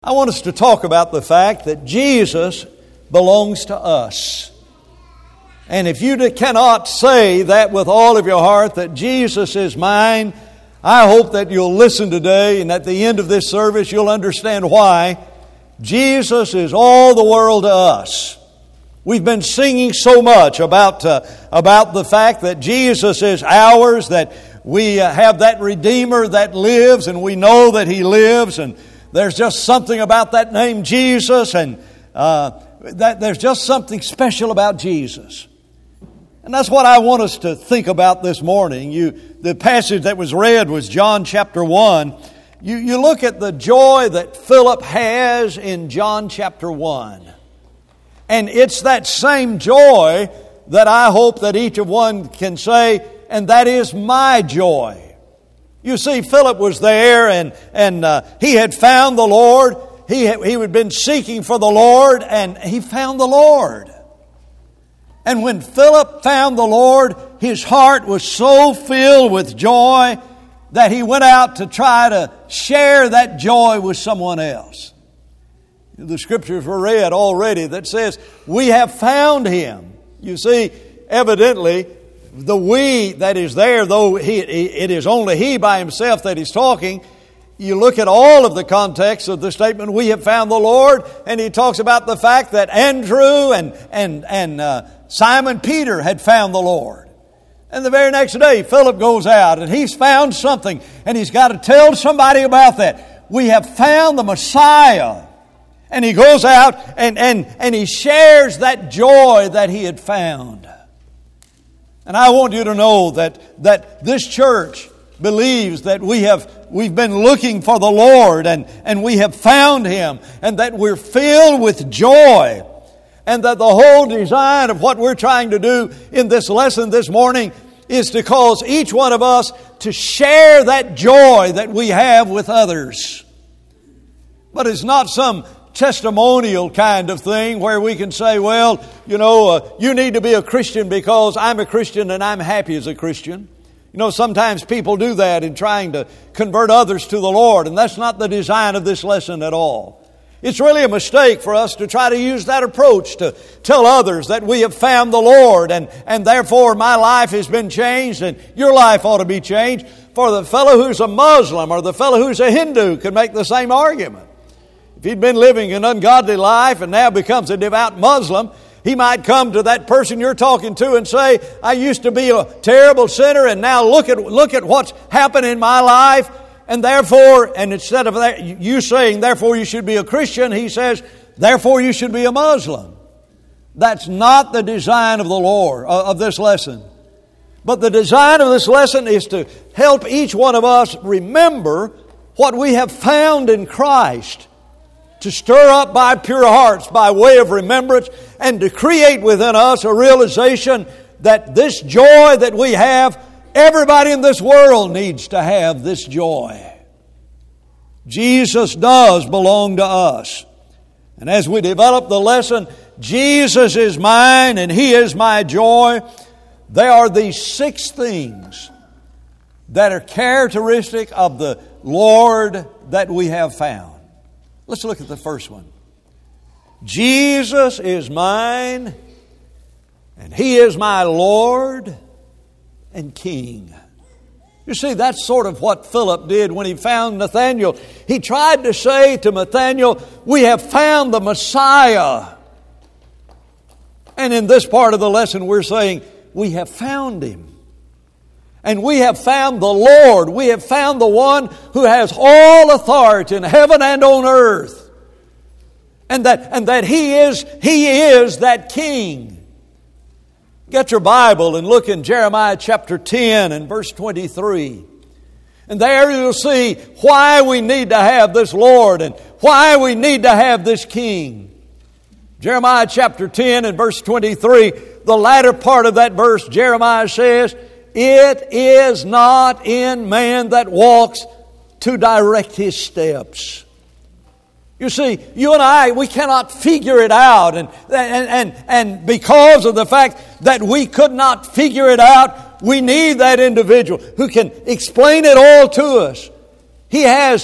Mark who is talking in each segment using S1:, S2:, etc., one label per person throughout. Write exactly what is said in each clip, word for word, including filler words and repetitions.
S1: I want us to talk about the fact that Jesus belongs to us. And if you cannot say that with all of your heart, that Jesus is mine, I hope that you'll listen today, and at the end of this service you'll understand why Jesus is all the world to us. We've been singing so much about, uh, about the fact that Jesus is ours, that we uh, have that Redeemer that lives, and we know that He lives, and there's just something about that name Jesus, and uh, that there's just something special about Jesus. And that's what I want us to think about this morning. You, the passage that was read was John chapter one. You, you look at the joy that Philip has in John chapter one. And it's that same joy that I hope that each of one can say, and that is my joy. You see, Philip was there, and, and uh, he had found the Lord. He had, he had been seeking for the Lord, and he found the Lord. And when Philip found the Lord, his heart was so filled with joy that he went out to try to share that joy with someone else. The scriptures were read already that says, we have found Him. You see, evidently, the we that is there, though he, it is only He by Himself that He's talking, you look at all of the context of the statement, we have found the Lord, and He talks about the fact that Andrew and, and, and uh, Simon Peter had found the Lord. And the very next day, Philip goes out, and he's found something, and he's got to tell somebody about that. We have found the Messiah. And he goes out and, and, and he shares that joy that he had found. And I want you to know that, that this church believes that we have, we've been looking for the Lord, and, and we have found Him, and that we're filled with joy. And that the whole design of what we're trying to do in this lesson this morning is to cause each one of us to share that joy that we have with others. But it's not some testimonial kind of thing where we can say, well, you know, uh, you need to be a Christian because I'm a Christian and I'm happy as a Christian. You know, sometimes people do that in trying to convert others to the Lord, and that's not the design of this lesson at all. It's really a mistake for us to try to use that approach to tell others that we have found the Lord, and, and therefore my life has been changed and your life ought to be changed. For the fellow who's a Muslim or the fellow who's a Hindu could make the same argument. If he'd been living an ungodly life and now becomes a devout Muslim, he might come to that person you're talking to and say, I used to be a terrible sinner, and now look at look at what's happened in my life. And therefore, and instead of that, you saying, therefore you should be a Christian, he says, therefore you should be a Muslim. That's not the design of the Lord, of this lesson. But the design of this lesson is to help each one of us remember what we have found in Christ, to stir up by pure hearts by way of remembrance, and to create within us a realization that this joy that we have, everybody in this world needs to have this joy. Jesus does belong to us. And as we develop the lesson, Jesus is mine and He is my joy, there are these six things that are characteristic of the Lord that we have found. Let's look at the first one. Jesus is mine, and He is my Lord and King. You see, that's sort of what Philip did when he found Nathanael. He tried to say to Nathanael, we have found the Messiah. And in this part of the lesson, we're saying, we have found Him. And we have found the Lord. We have found the one who has all authority in heaven and on earth. And that, and that He is, He is that King. Get your Bible and look in Jeremiah chapter ten and verse twenty-three. And there you'll see why we need to have this Lord and why we need to have this King. Jeremiah chapter ten and verse twenty-three, the latter part of that verse, Jeremiah says, it is not in man that walks to direct his steps. You see, you and I, we cannot figure it out. And, and, and, and because of the fact that we could not figure it out, we need that individual who can explain it all to us. He has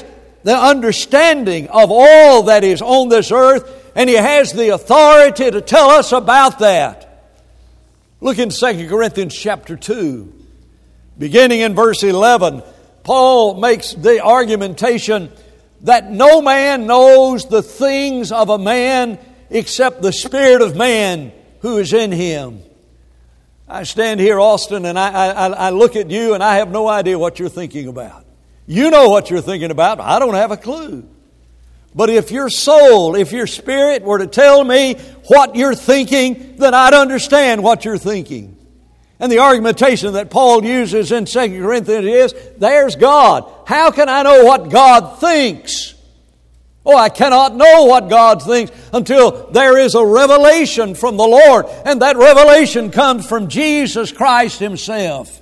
S1: the understanding of all that is on this earth, and He has the authority to tell us about that. Look in Second Corinthians chapter two. Beginning in verse eleven, Paul makes the argumentation that no man knows the things of a man except the spirit of man who is in him. I stand here, Austin, and I, I, I look at you and I have no idea what you're thinking about. You know what you're thinking about. I don't have a clue. But if your soul, if your spirit were to tell me what you're thinking, then I'd understand what you're thinking. And the argumentation that Paul uses in Second Corinthians is, there's God. How can I know what God thinks? Oh, I cannot know what God thinks until there is a revelation from the Lord. And that revelation comes from Jesus Christ Himself.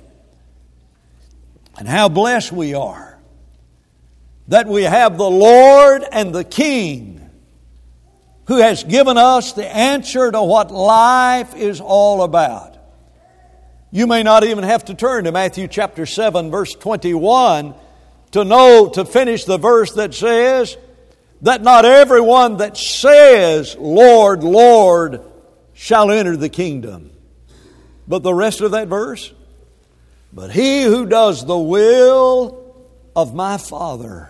S1: And how blessed we are that we have the Lord and the King who has given us the answer to what life is all about. You may not even have to turn to Matthew chapter seven, verse twenty-one to know, to finish the verse that says that not everyone that says, Lord, Lord, shall enter the kingdom. But the rest of that verse, but he who does the will of my Father.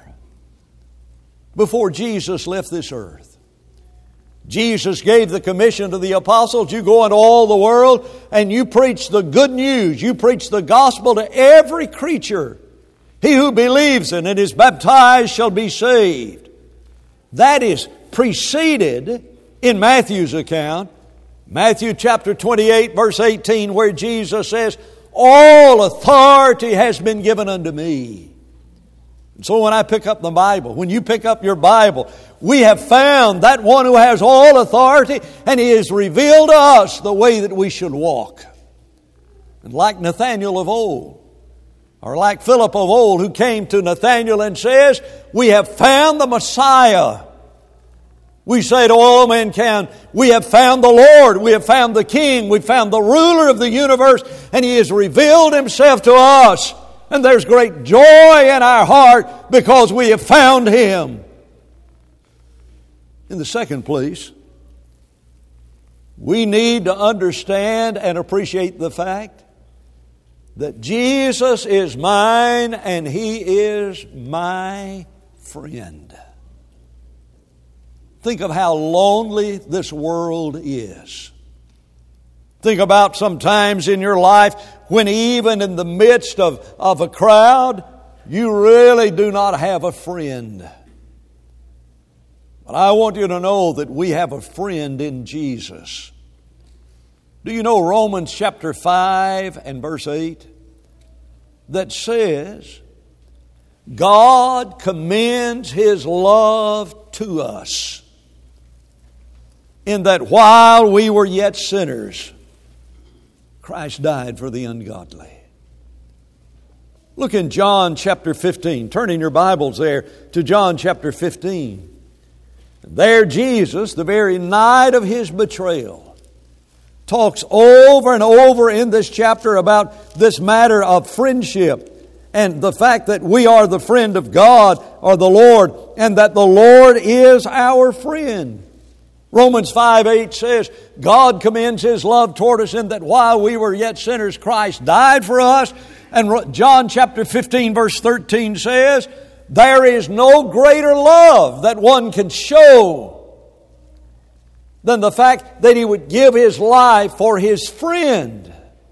S1: Before Jesus left this earth, Jesus gave the commission to the apostles, you go into all the world and you preach the good news. You preach the gospel to every creature. He who believes in it is baptized shall be saved. That is preceded in Matthew's account, Matthew chapter twenty-eight, verse eighteen, where Jesus says, all authority has been given unto me. And so when I pick up the Bible, when you pick up your Bible, we have found that one who has all authority, and He has revealed to us the way that we should walk. And like Nathanael of old, or like Philip of old, who came to Nathanael and says, we have found the Messiah. We say to all mankind, we have found the Lord, we have found the King, we have found the ruler of the universe, and He has revealed Himself to us. And there's great joy in our heart because we have found Him. In the second place, we need to understand and appreciate the fact that Jesus is mine and He is my friend. Think of how lonely this world is. Think about sometimes in your life when even in the midst of, of a crowd, you really do not have a friend. But I want you to know that we have a friend in Jesus. Do you know Romans chapter five and verse eight? That says, God commends His love to us in that while we were yet sinners, Christ died for the ungodly. Look in John chapter fifteen. Turn in your Bibles there to John chapter fifteen. There Jesus, the very night of His betrayal, talks over and over in this chapter about this matter of friendship and the fact that we are the friend of God or the Lord, and that the Lord is our friend. Romans five eight says, God commends His love toward us in that while we were yet sinners, Christ died for us. And John chapter fifteen verse thirteen says, there is no greater love that one can show than the fact that He would give His life for His friend.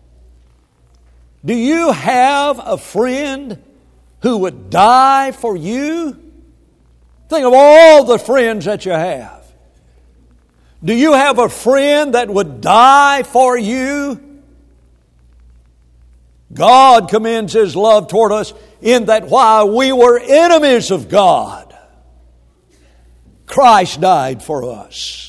S1: Do you have a friend who would die for you? Think of all the friends that you have. Do you have a friend that would die for you? God commends His love toward us in that while we were enemies of God, Christ died for us.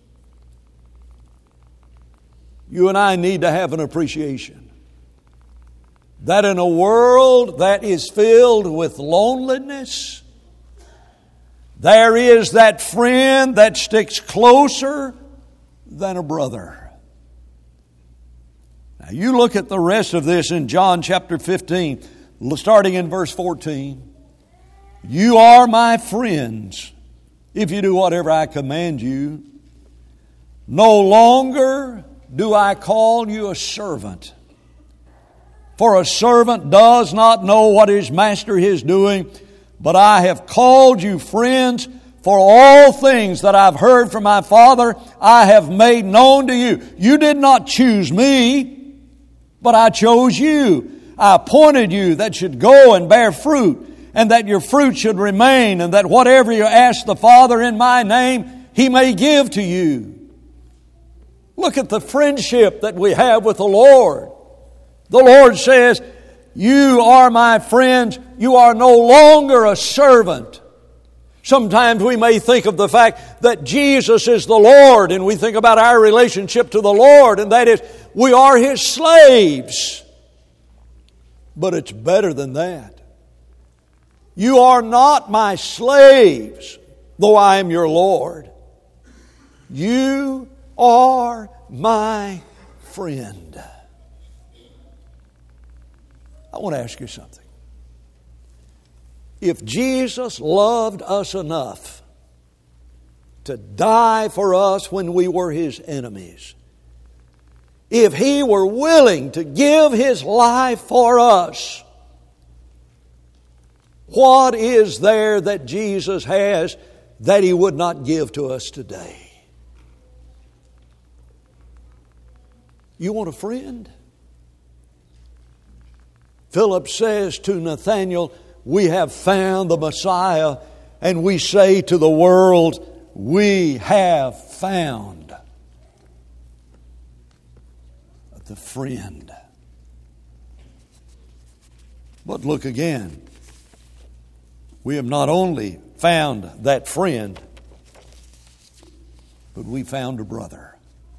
S1: You and I need to have an appreciation that in a world that is filled with loneliness, there is that friend that sticks closer than a brother. Now you look at the rest of this in John chapter fifteen, starting in verse fourteen. You are my friends if you do whatever I command you. No longer do I call you a servant, for a servant does not know what his master is doing, but I have called you friends, for all things that I've heard from my Father I have made known to you. You did not choose me, but I chose you. I appointed you that should go and bear fruit, and that your fruit should remain, and that whatever you ask the Father in my name, He may give to you. Look at the friendship that we have with the Lord. The Lord says, you are my friends. You are no longer a servant. Sometimes we may think of the fact that Jesus is the Lord, and we think about our relationship to the Lord, and that is, we are His slaves. But it's better than that. You are not my slaves, though I am your Lord. You are my friend. I want to ask you something. If Jesus loved us enough to die for us when we were His enemies, if He were willing to give His life for us, what is there that Jesus has that He would not give to us today? You want a friend? Philip says to Nathanael, we have found the Messiah, and we say to the world, we have found the friend. But look again. We have not only found that friend, but we found a brother.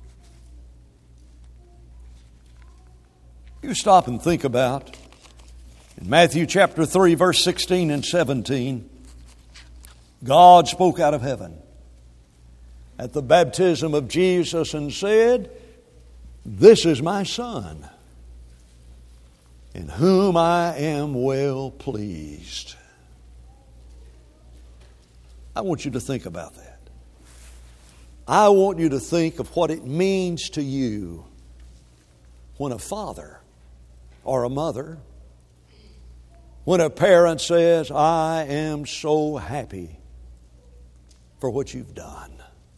S1: You stop and think about in Matthew chapter three, verse sixteen and seventeen, God spoke out of heaven at the baptism of Jesus and said, this is my Son, in whom I am well pleased. I want you to think about that. I want you to think of what it means to you when a father or a mother, when a parent says, I am so happy for what you've done.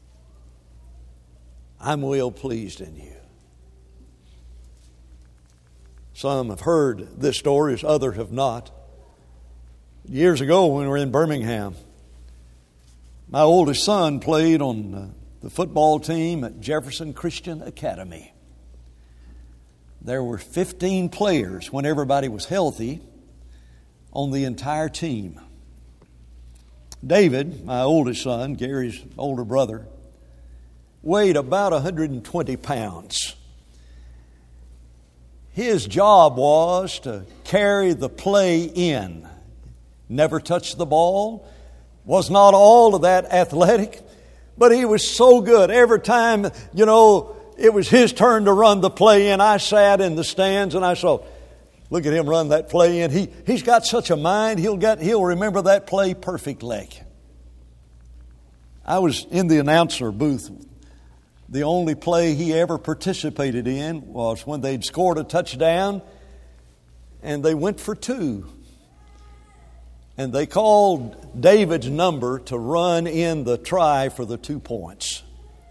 S1: I'm well pleased in you. Some have heard this story, as others have not. Years ago when we were in Birmingham, my oldest son played on the football team at Jefferson Christian Academy. There were fifteen players when everybody was healthy on the entire team. David, my oldest son, Gary's older brother, weighed about one hundred twenty pounds. His job was to carry the play in. Never touched the ball. Was not all of that athletic, but he was so good. Every time, you know, it was his turn to run the play in, I sat in the stands and I saw, look at him run that play in. He, he's got such a mind, he'll get, he'll remember that play perfectly. I was in the announcer booth. The only play he ever participated in was when they'd scored a touchdown and they went for two. And they called David's number to run in the try for the two points.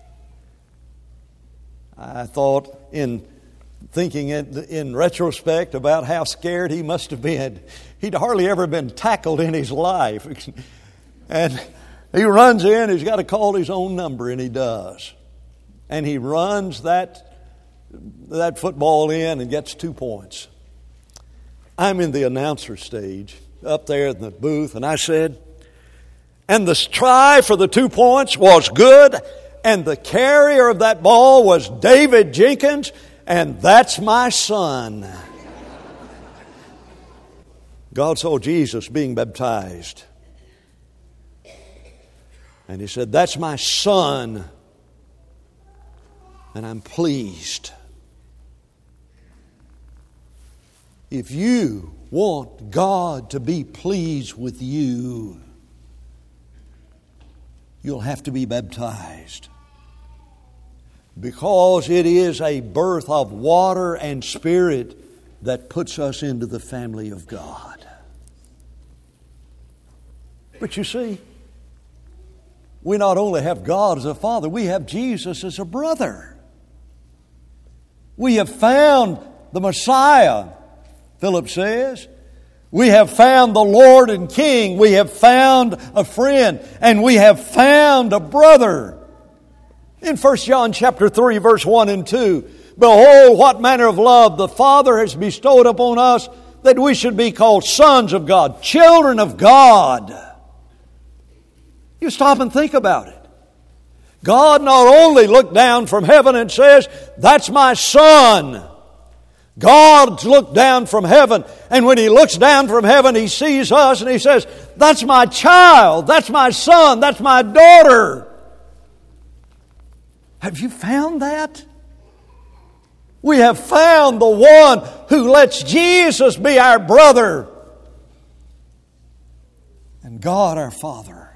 S1: I thought, in thinking in, in retrospect about how scared he must have been. He'd hardly ever been tackled in his life. And he runs in, he's got to call his own number, and he does. And he runs that, that football in and gets two points. I'm in the announcer stage, up there in the booth, and I said, and the try for the two points was good, and the carrier of that ball was David Jenkins, and that's my son. God saw Jesus being baptized, and He said, that's my son, and I'm pleased. If you want God to be pleased with you, you'll have to be baptized. Because it is a birth of water and Spirit that puts us into the family of God. But you see, we not only have God as a Father, we have Jesus as a brother. We have found the Messiah, Philip says. We have found the Lord and King. We have found a friend. And we have found a brother. In First John chapter three, verse one and two, behold, what manner of love the Father has bestowed upon us, that we should be called sons of God, children of God. You stop and think about it. God not only looked down from heaven and says, that's my son. God looked down from heaven, and when He looks down from heaven, He sees us and He says, that's my child, that's my son, that's my daughter. Have you found that? We have found the one who lets Jesus be our brother and God our Father.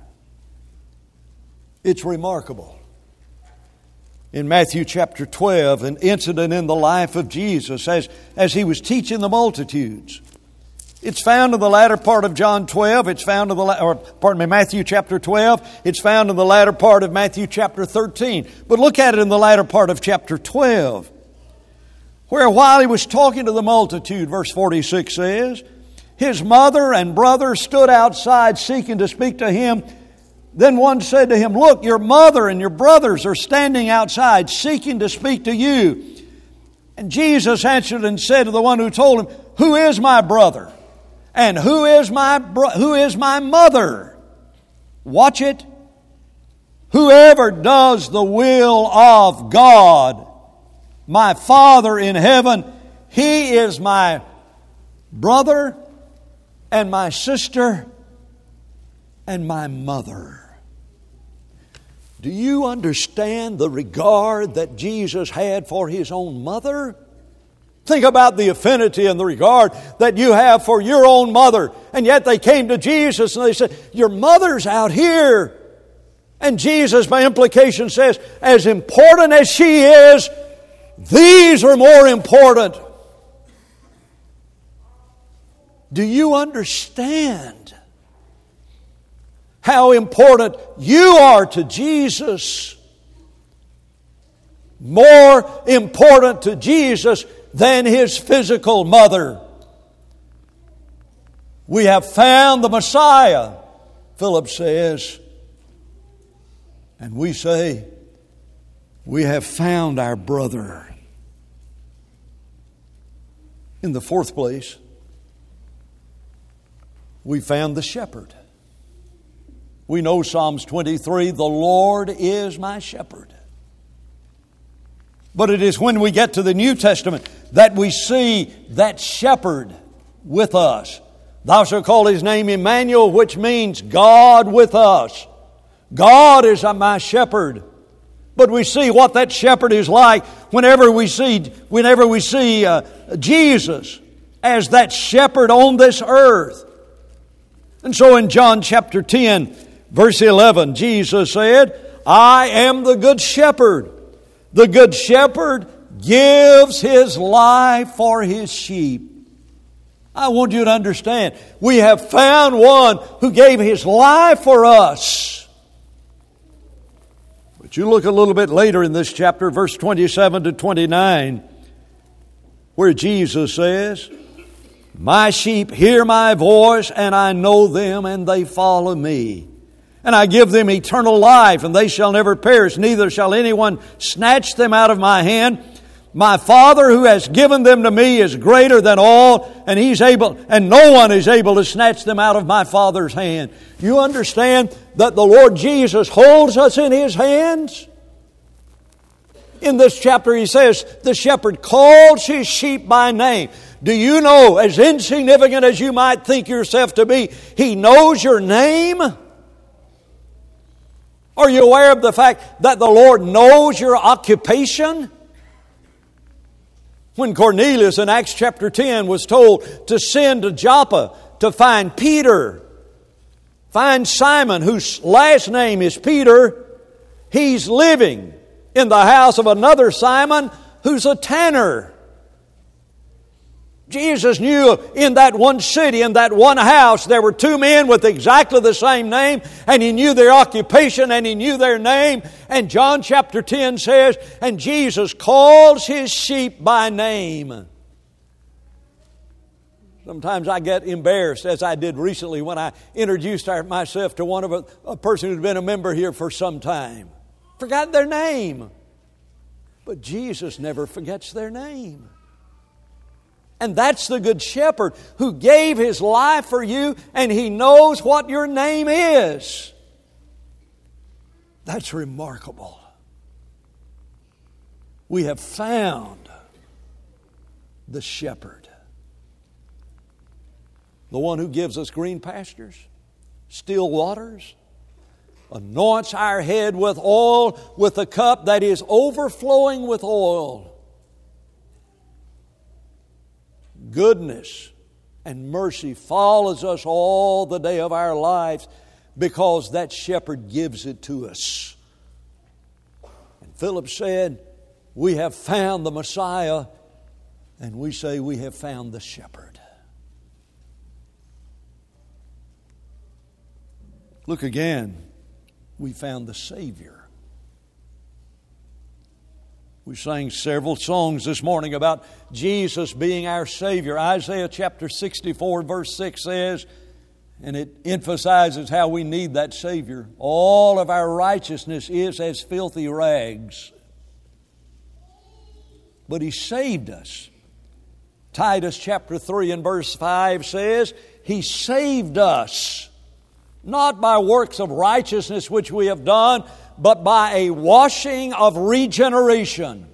S1: It's remarkable. In Matthew chapter twelve, an incident in the life of Jesus as, as He was teaching the multitudes. It's found in the latter part of John twelve. It's found in the, or pardon me, Matthew chapter twelve. It's found in the latter part of Matthew chapter thirteen. But look at it in the latter part of chapter twelve. Where while He was talking to the multitude, verse forty-six says, His mother and brother stood outside seeking to speak to Him. Then one said to Him, look, your mother and your brothers are standing outside seeking to speak to you. And Jesus answered and said to the one who told Him, who is my brother? And who is my bro- who is my mother? Watch it. Whoever does the will of God, my Father in heaven, he is my brother and my sister and my mother. Do you understand the regard that Jesus had for His own mother? Think about the affinity and the regard that you have for your own mother. And yet they came to Jesus and they said, your mother's out here. And Jesus, by implication, says, as important as she is, these are more important. Do you understand how important you are to Jesus? More important to Jesus than His physical mother. We have found the Messiah, Philip says. And we say, we have found our brother. In the fourth place, we found the shepherd. We know Psalms twenty-three, the Lord is my shepherd. But it is when we get to the New Testament that we see that shepherd with us. Thou shalt call His name Emmanuel, which means God with us. God is my shepherd. But we see what that shepherd is like whenever we see, whenever we see uh, Jesus as that shepherd on this earth. And so in John chapter ten, verse eleven, Jesus said, I am the good shepherd. The good shepherd gives his life for his sheep. I want you to understand, we have found one who gave his life for us. But you look a little bit later in this chapter, verse twenty-seven to twenty-nine, where Jesus says, my sheep hear my voice, and I know them, and they follow me. And I give them eternal life, and they shall never perish, neither shall anyone snatch them out of my hand. My Father who has given them to me is greater than all, and He's able, and no one is able to snatch them out of my Father's hand. You understand that the Lord Jesus holds us in His hands? In this chapter He says, the shepherd calls his sheep by name. Do you know, as insignificant as you might think yourself to be, He knows your name? Are you aware of the fact that the Lord knows your occupation? When Cornelius in Acts chapter ten was told to send to Joppa to find Peter, find Simon, whose last name is Peter, he's living in the house of another Simon who's a tanner. Jesus knew in that one city, in that one house, there were two men with exactly the same name, and He knew their occupation and He knew their name. And John chapter ten says, and Jesus calls His sheep by name. Sometimes I get embarrassed, as I did recently when I introduced myself to one of a, a person who'd been a member here for some time. Forgot their name. But Jesus never forgets their name. And that's the Good Shepherd who gave His life for you, and He knows what your name is. That's remarkable. We have found the Shepherd. The one who gives us green pastures, still waters, anoints our head with oil, with a cup that is overflowing with oil. Goodness and mercy follows us all the day of our lives because that shepherd gives it to us. And Philip said, we have found the Messiah, and we say we have found the shepherd. Look again, we found the Savior. We sang several songs this morning about Jesus being our Savior. Isaiah chapter sixty-four verse six says, and it emphasizes how we need that Savior. All of our righteousness is as filthy rags. But He saved us. Titus chapter three and verse five says, He saved us, not by works of righteousness which we have done, but by a washing of regeneration.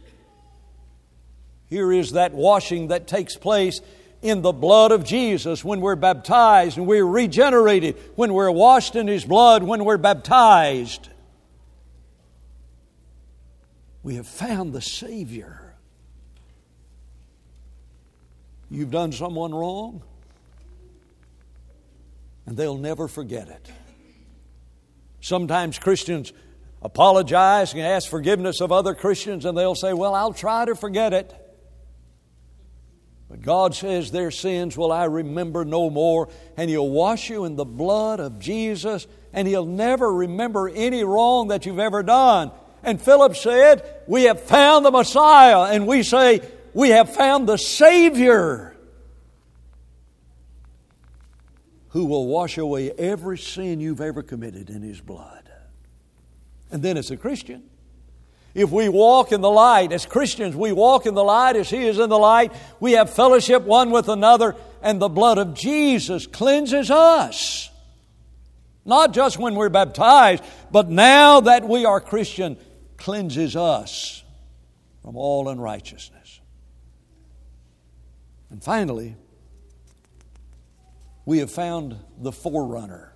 S1: Here is that washing that takes place in the blood of Jesus when we're baptized and we're regenerated, when we're washed in His blood, when we're baptized. We have found the Savior. You've done someone wrong, and they'll never forget it. Sometimes Christians apologize and ask forgiveness of other Christians, and they'll say, well, I'll try to forget it. But God says, their sins will I remember no more, and He'll wash you in the blood of Jesus, and He'll never remember any wrong that you've ever done. And Philip said, we have found the Messiah, and we say, we have found the Savior who will wash away every sin you've ever committed in His blood. And then as a Christian, if we walk in the light, as Christians, we walk in the light as He is in the light. We have fellowship one with another, and the blood of Jesus cleanses us. Not just when we're baptized, but now that we are Christian, cleanses us from all unrighteousness. And finally, we have found the forerunner.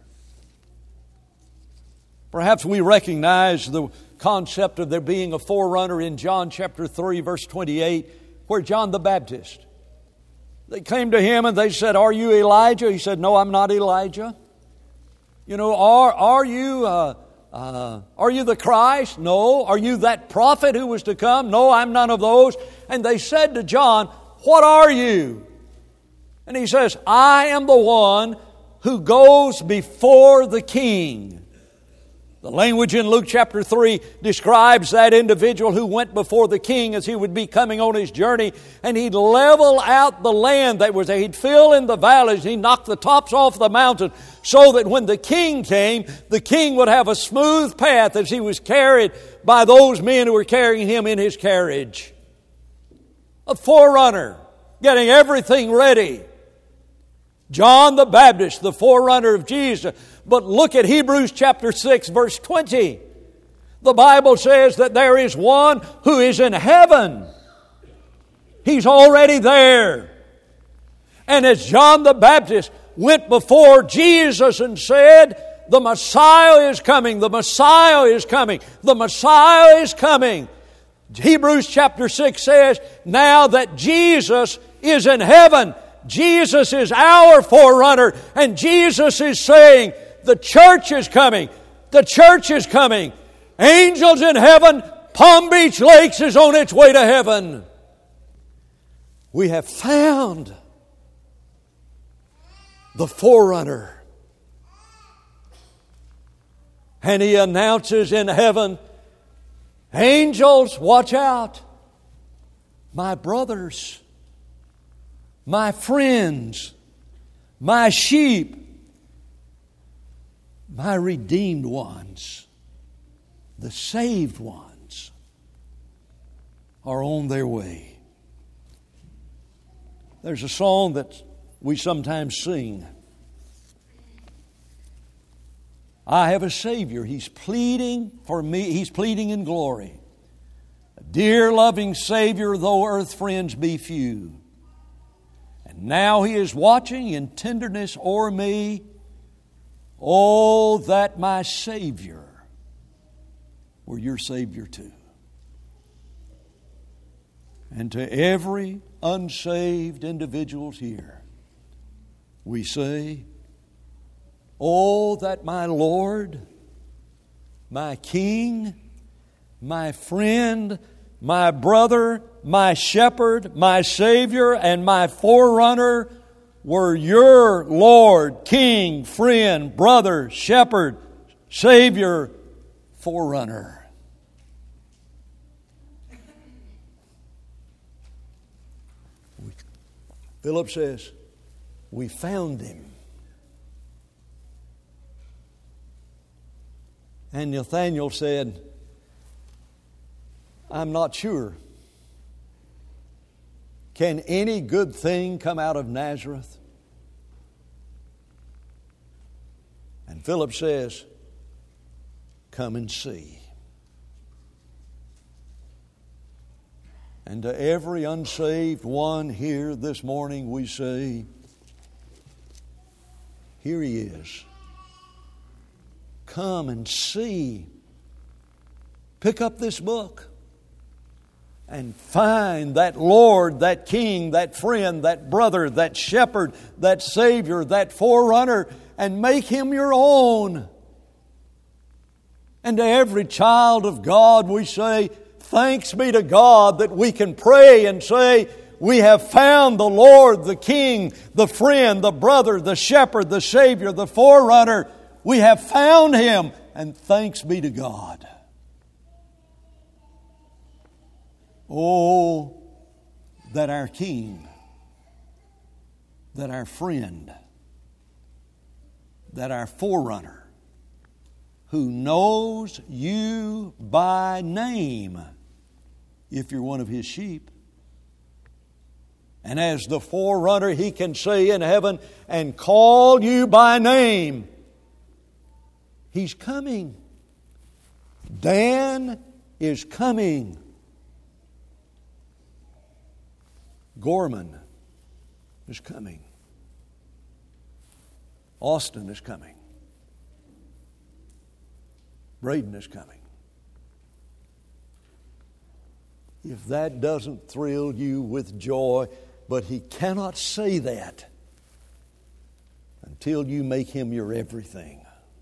S1: Perhaps we recognize the concept of there being a forerunner in John chapter three, verse twenty-eight, where John the Baptist, they came to him and they said, are you Elijah? He said, no, I'm not Elijah. You know, are, are you uh, uh, are you the Christ? No. Are you that prophet who was to come? No, I'm none of those. And they said to John, what are you? And he says, I am the one who goes before the king. The language in Luke chapter three describes that individual who went before the king as he would be coming on his journey, and he'd level out the land that was there. He'd fill in the valleys. He'd knock the tops off the mountain so that when the king came, the king would have a smooth path as he was carried by those men who were carrying him in his carriage. A forerunner, getting everything ready. John the Baptist, the forerunner of Jesus. But look at Hebrews chapter six, verse twenty. The Bible says that there is one who is in heaven. He's already there. And as John the Baptist went before Jesus and said, the Messiah is coming, the Messiah is coming, the Messiah is coming, Hebrews chapter six says, now that Jesus is in heaven, Jesus is our forerunner, and Jesus is saying, the church is coming, the church is coming. Angels in heaven, Palm Beach Lakes is on its way to heaven. We have found the forerunner. And He announces in heaven, angels, watch out. My brothers, my friends, my sheep, my redeemed ones, the saved ones are on their way. There's a song that we sometimes sing. I have a Savior. He's pleading for me. He's pleading in glory. A dear loving Savior, though earth friends be few. And now He is watching in tenderness o'er me. Oh, that my Savior were your Savior too. And to every unsaved individual here, we say, oh, that my Lord, my King, my friend, my brother, my shepherd, my Savior, and my forerunner were your Lord, King, friend, brother, shepherd, Savior, forerunner. Philip says, we found Him. And Nathanael said, I'm not sure. Can any good thing come out of Nazareth? And Philip says, come and see. And to every unsaved one here this morning we say, here He is. Come and see. Pick up this book and find that Lord, that King, that friend, that brother, that shepherd, that Savior, that forerunner, and make Him your own. And to every child of God we say, thanks be to God that we can pray and say, we have found the Lord, the King, the friend, the brother, the shepherd, the Savior, the forerunner. We have found Him, and thanks be to God. Oh, that our King, that our friend, that our forerunner, who knows you by name, if you're one of His sheep. And as the forerunner, He can say in heaven, and call you by name. He's coming. Dan is coming. Gorman is coming. Austin is coming. Braden is coming. If that doesn't thrill you with joy, but He cannot say that until you make Him your everything.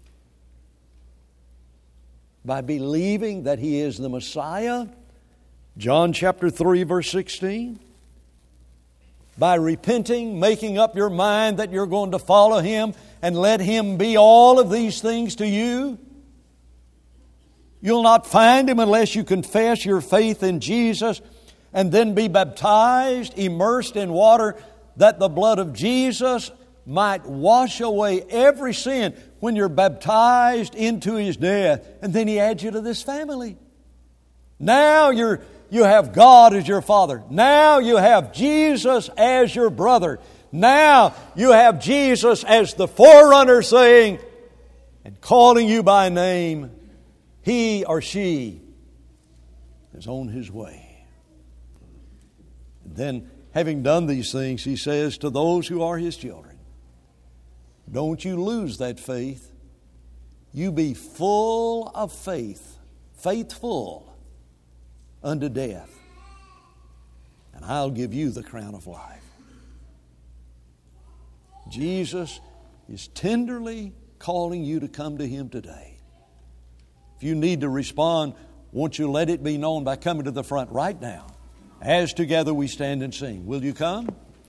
S1: By believing that He is the Messiah, John chapter three, verse sixteen. By repenting, making up your mind that you're going to follow Him and let Him be all of these things to you. You'll not find Him unless you confess your faith in Jesus and then be baptized, immersed in water, that the blood of Jesus might wash away every sin when you're baptized into His death. And then He adds you to this family. Now you're, you have God as your Father. Now you have Jesus as your brother. Now you have Jesus as the forerunner saying and calling you by name. He or she is on His way. And then, having done these things, He says to those who are His children, don't you lose that faith. You be full of faith, faithful, unto death, and I'll give you the crown of life. Jesus is tenderly calling you to come to Him today. If you need to respond, won't you let it be known by coming to the front right now? As together we stand and sing. Will you come?